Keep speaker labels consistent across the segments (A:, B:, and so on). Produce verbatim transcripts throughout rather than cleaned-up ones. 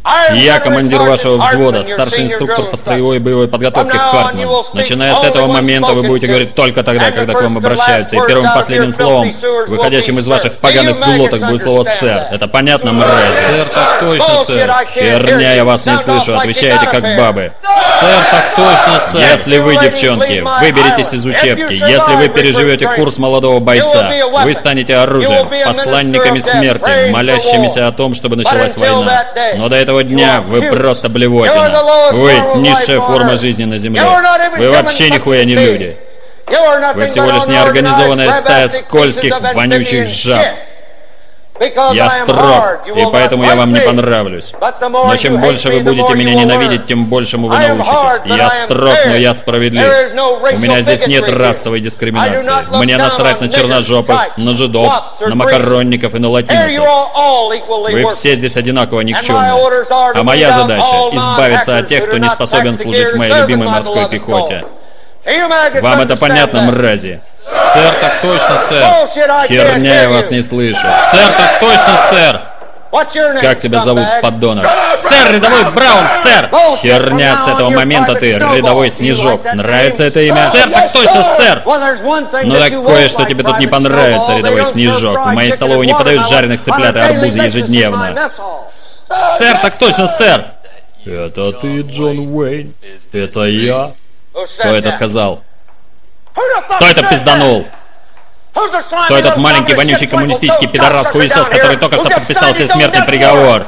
A: Я командир вашего взвода, старший инструктор по строевой и боевой подготовке Хартман. Начиная с этого момента вы будете говорить только тогда, когда к вам обращаются. И первым и последним словом, выходящим из ваших поганых глоток, будет слово «сэр». Это понятно, мразь? Сэр, так точно, сэр. Херня, я вас не слышу. Отвечаете как бабы. Сэр, так точно, сэр. Если вы, девчонки, выберетесь из учебки, если вы переживете курс молодого бойца, вы станете оружием, посланниками смерти, молящимися о том, чтобы началась война. Но до этого дня вы просто блевотина. Вы низшая форма жизни на земле. Вы вообще нихуя не люди. Вы всего лишь неорганизованная стая скользких, вонючих жаб. Я строг, и поэтому я вам не понравлюсь. Но чем больше вы будете меня ненавидеть, тем большему вы научитесь. Я строг, но я справедлив. У меня здесь нет расовой дискриминации. Мне насрать на черножопых, на жидов, на макаронников и на латиносов. Вы все здесь одинаково никчемные. А моя задача — избавиться от тех, кто не способен служить в моей любимой морской пехоте. Вам это понятно, мрази? Сэр, так точно, сэр. Херня, я вас не слышу. Сэр, так точно, сэр. Как тебя зовут, подонок? Сэр, рядовой Браун, сэр. Херня, с этого момента ты рядовой Снежок. Нравится это имя? Сэр, так точно, сэр. Ну так кое-что тебе тут не понравится, рядовой Снежок. В моей столовой не подают жареных цыплят и арбузы ежедневно. Сэр, так точно, сэр. Это ты, Джон Уэйн? Это я? Кто это сказал? Кто это пизданул? Кто этот маленький вонючий коммунистический пидорас хуесос, который только что подписал себе смертный приговор?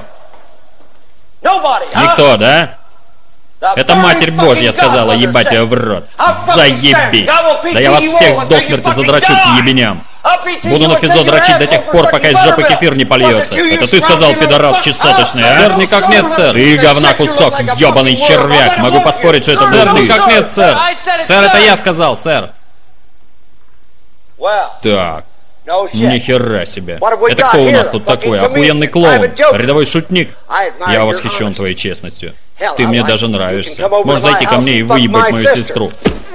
A: Никто, да? Это Матерь Божья сказала, ебать ее в рот. Заебись! Да я вас всех до смерти задрачу к ебеням. Буду на физо дрочить до тех пор, пока из жопы кефир не польется. Это ты сказал, пидорас чесоточный, а? Сэр, никак нет, сэр. Ты говна кусок, ебаный червяк. Могу поспорить, что это был ты. Сэр, никак нет, сэр. Сэр, это я сказал, сэр. Так. Нихера себе. Это кто у нас тут такой? Охуенный клоун? Рядовой шутник? Я восхищен твоей честностью. Ты мне даже нравишься. Можешь зайти ко мне и выебать мою сестру.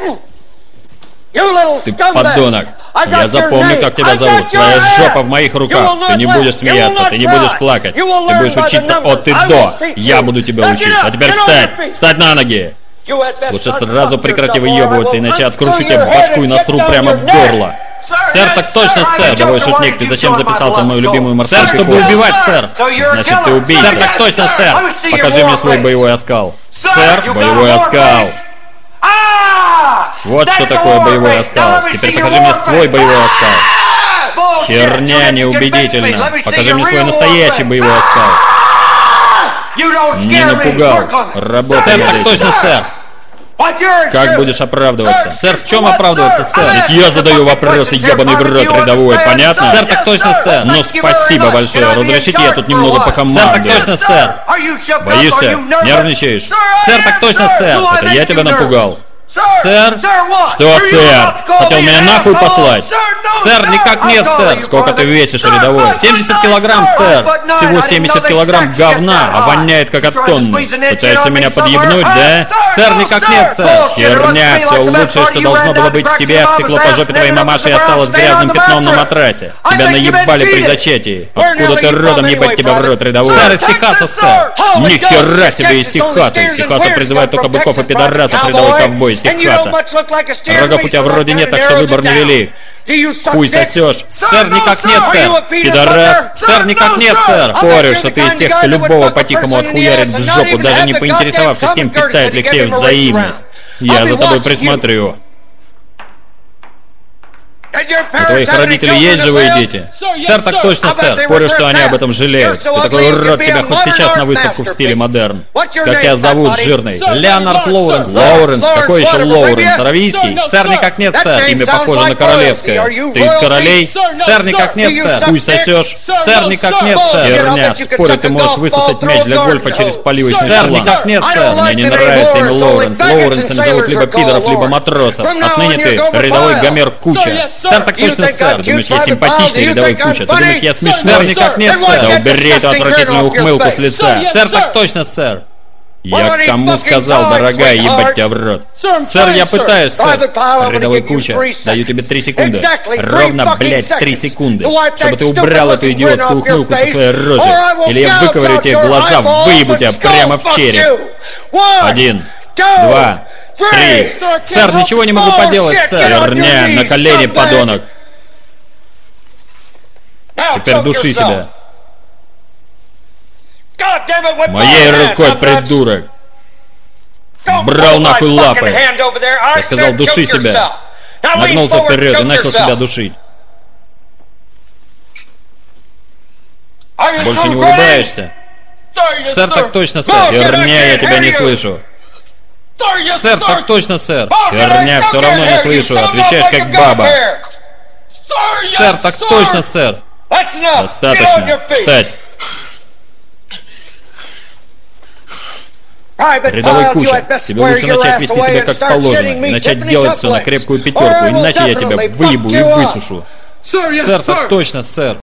A: Ты подонок. Я запомню, как тебя зовут. Твоя жопа в моих руках. Ты не будешь смеяться, ты не будешь плакать. Ты будешь учиться от и до. Я буду тебя учить. А теперь встать. Встать на ноги. Лучше сразу прекрати выебываться, иначе откручу тебе башку и насру прямо в горло. Сэр, так точно, сэр. Рядовой шутник, ты зачем записался в мою любимую морскую пехоту? Сэр, чтобы убивать, сэр. Значит, ты убийца. Сэр, так точно, сэр. Покажи мне свой боевой оскал. Сэр, боевой оскал. Вот что такое боевой оскал. Теперь покажи мне свой боевой оскал. Херня неубедительна. Покажи мне свой настоящий боевой оскал. Не напугал. Работай. Сэр, так точно, сэр. Как будешь оправдываться? Сэр, в чем оправдываться, сэр? Здесь я задаю вопросы, ебаный в рот рядовой, понятно? Сэр, так точно, сэр. Ну, спасибо большое. Разрешите, я тут немного покомандую. Сэр, так точно, сэр. Боишься? Нервничаешь? Сэр, так точно, сэр. Это я тебя напугал. Сэр? Что, сэр? Хотел меня нахуй послать? Сэр, никак нет, сэр. Сколько ты весишь, рядовой? семьдесят килограмм, сэр. Всего семьдесят килограмм говна, а воняет как от тонны. Пытаешься меня подъебнуть, да? Сэр, никак нет, сэр. Херня, все лучшее, что должно было быть в тебе, стекло по жопе твоей мамаши и осталось грязным пятном на матрасе. Тебя наебали при зачатии. Откуда ты родом, ебать тебя в рот, рядовой? Сэр, из Техаса, сэр. Нихера себе из Техаса. Из Техаса призывают только быков и пидорасов, рядовой ковбой. Техаса. Рогов у тебя вроде нет, так что выбор не вели. Хуй сосешь. Сэр, никак нет, сэр. Пидорас. Сэр, никак нет, сэр. Спорю, что ты из тех, кто любого по-тихому отхуярит в жопу, даже не поинтересовавшись, кем питает ли к тебе взаимность. Я за тобой присмотрю. У твоих родителей есть живые дети? Сэр, так точно, сэр. Спорю, что они об этом жалеют. Ты такой урод, тебя хоть сейчас на выставку в стиле модерн. Как тебя зовут, жирный? Леонард Лоуренс. Лоуренс? Какой еще Лоуренс? Аравийский? Сэр, никак нет, сэр. Имя похоже на королевское. Ты из королей? Сэр, никак нет, сэр. Хуй сосешь? Сэр, никак нет, сэр. Херня. Спорю, ты можешь высосать мяч для гольфа через поливочный шланг. Сэр, никак нет, сэр. Мне не нравится имя Лоуренс. Лоуренсами зовут либо пидоров, либо матросов. Отныне ты рядовой Гомер Куча. Сэр, так точно, сэр. Думаешь, я симпатичный, рядовой Куча? Ты думаешь, я смешной? Сэр, никак нет, сэр. Да убери эту отвратительную ухмылку с лица. Сэр, так точно, сэр. Я кому сказал, дорогая, ебать тебя в рот? Сэр, я пытаюсь, сэр. Рядовой Куча, даю тебе три секунды. Ровно, блядь, три секунды. Чтобы ты убрал эту идиотскую ухмылку со своей рожи. Или я выковырю тебе глаза, выебу тебя прямо в череп. Один, два, три. Сэр, ничего не могу поделать, сэр. Херня, на колени, подонок. Теперь души себя. Моей рукой, придурок. Брал нахуй лапы. Я сказал, души себя. Нагнулся вперед и начал себя душить. Больше не улыбаешься? Сэр, так точно, сэр. Херня, я тебя не слышу. Сэр, так точно, сэр. Херня, все равно не слышу. Отвечаешь как баба. Сэр, так точно, сэр. Достаточно. Встать. Рядовой Куча, тебе лучше начать вести себя как положено и начать делать все на крепкую пятерку, иначе я тебя выебу и высушу. Сэр, так точно, сэр.